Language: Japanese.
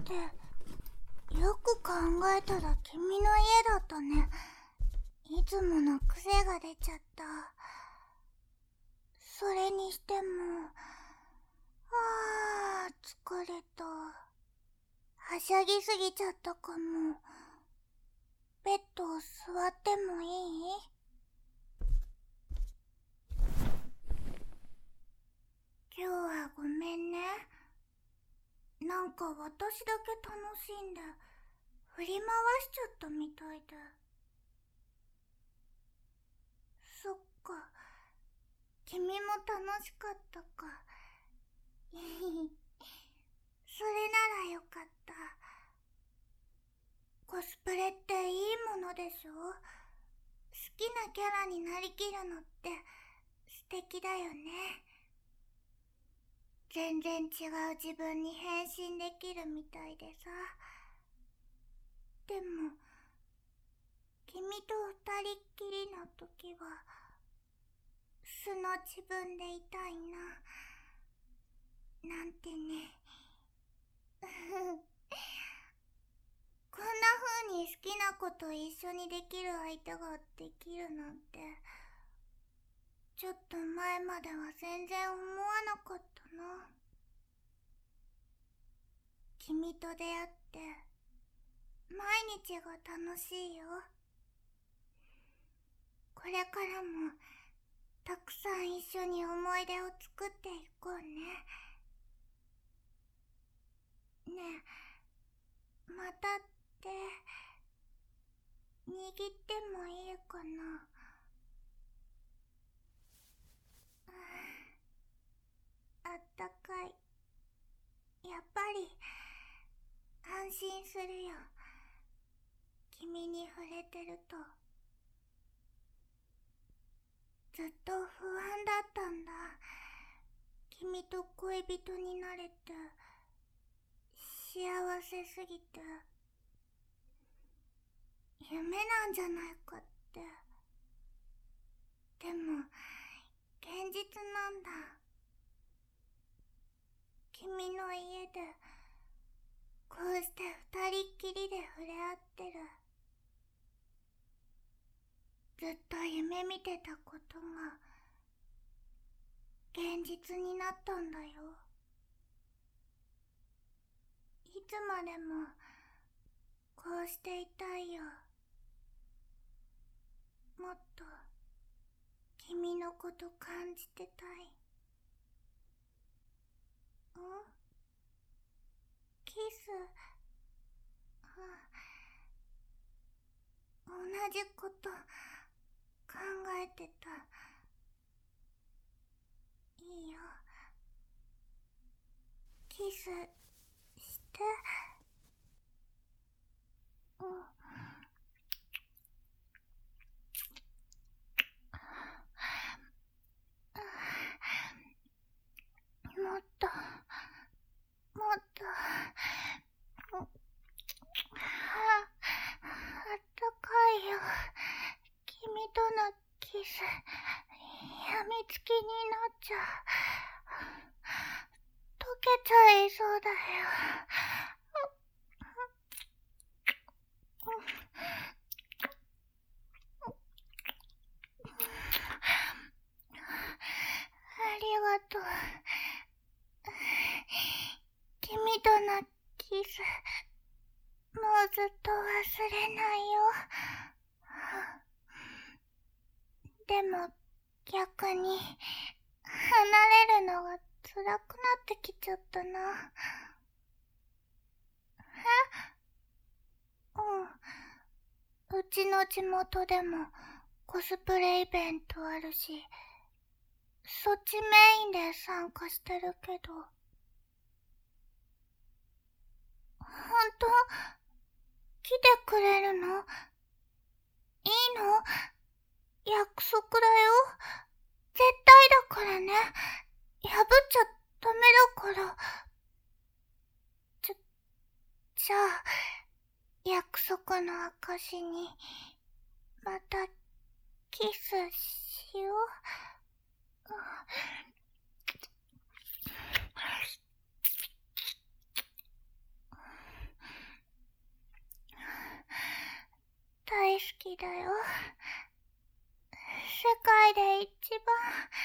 ってよく考えたら君の家だったね。いつもの癖が出ちゃった。それにしても疲れた。はしゃぎすぎちゃったかも。ベッドを座ってもいい？今日はごめんね。なんか私だけ楽しんで振り回しちゃったみたいで。そっか、君も楽しかったか。それならよかった。コスプレっていいものでしょ？好きなキャラになりきるのって素敵だよね。全然違う自分に変身できるみたいでさ。でも君と二人っきりの時は素の自分でいたいな、なんてね。こんな風に好きな子と一緒にできる相手ができるなんて、ちょっと前までは全然思わなかったな。君と出会って毎日が楽しいよ。これからもたくさん一緒に思い出を作っていこうね。ねえ、またって握ってもいいかな。あったかい。やっぱり安心するよ。君に触れてると。ずっと不安だったんだ。君と恋人になれて幸せすぎて、夢なんじゃないかって。でも現実なんだ。君の家でこうして二人っきりで触れ合ってる。ずっと夢見てたことが現実になったんだよ。いつまでもこうしていたいよ。もっと君のこと感じてたい。キス。同じこと考えてた。いいよ。キスして。もっともっと。あったかいよ。君とのキス、やみつきになっちゃう。溶けちゃいそうだよ。ありがとう。君とのキス、もうずっと忘れないよ。でも逆に離れるのが辛くなってきちゃったな。うちの地元でもコスプレイベントあるし、そっちメインで参加してるけど。本当？来てくれるの？いいの？約束だよ。絶対だからね。破っちゃダメだから。じゃあ、約束の証にまたキスしよう。 きだよ。世界で一番